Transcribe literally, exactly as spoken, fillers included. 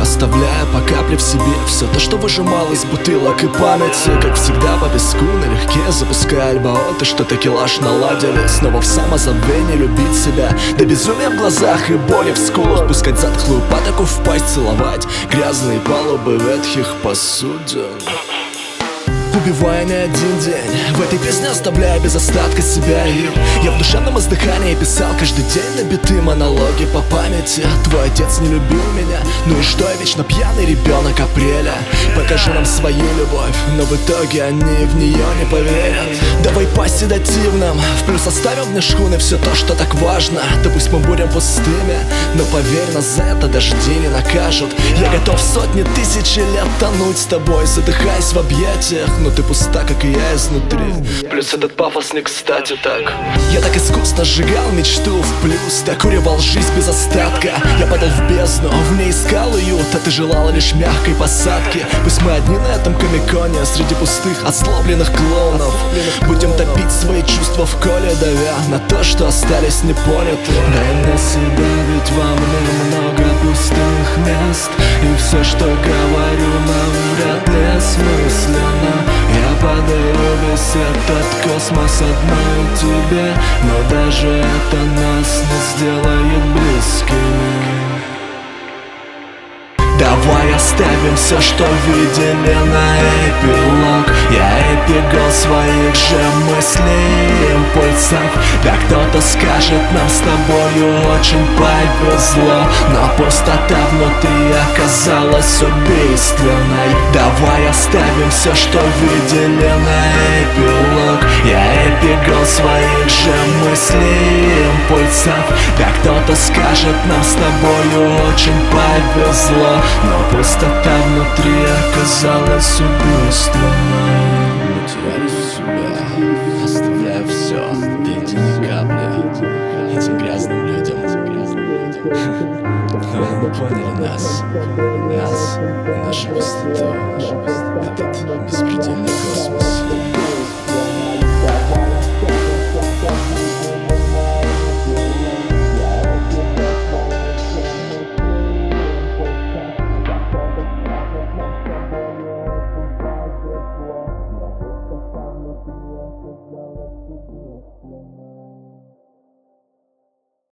оставляя по капле в себе все то, что выжимал из бутылок и памяти. Как всегда по песку налегке запуская альбаоты, что такелаж наладили. Снова в самозабвении любить себя до безумия в глазах и боли в скулах. Пускать затхлую патоку в пасть, целовать грязные палубы ветхих посудин, убивая не один день. В этой песне оставляя без остатка себя. И я в душевном издыхании писал каждый день на биты монологи по памяти. Твой отец не любил меня, ну и что, я вечно пьяный ребенок апреля. Покажи нам свою любовь, но в итоге они в нее не поверят. Давай по седативным, в плюс оставим вне шхуны все то, что так важно. Да пусть мы будем пустыми, но поверь, нас за это дожди не накажут. Я готов сотни тысяч лет тонуть с тобой, задыхаясь в объятиях, но ты пуста, как и я изнутри. Плюс этот пафос не кстати так. Я так искусно сжигал мечту в плюс, докуривал жизнь без остатка. Я падал в бездну, в ней искал уют, а ты желала лишь мягкой посадки. Пусть мы одни на этом комиконе, среди пустых озлобленных клоунов. Будем топить свои чувства в коле, давя на то, что остались непоняты. Дай на себя, ведь во мне много пустых мест, и все, что говорю, нам вряд ли осмысленно. Я подарю весь этот космос одной тебе, но даже это нас не сделает близкими. Давай оставим все, что видели, на эпилог. Я эпигол своих же мыслей, импульсов. Да кто-то скажет, нам с тобою очень повезло, но пустота внутри оказалась убийственной. Давай оставим все, что видели, на эпилог. Я эпигол своих же мыслей, импульсов. Да кто-то скажет, нам с тобою очень повезло, но пустота внутри оказалась убийственной. Мы терялись в себя, оставляя все до единой капли этим грязным людям. Но они не поняли нас, нас и нашу пустоту, этот беспредельный космос.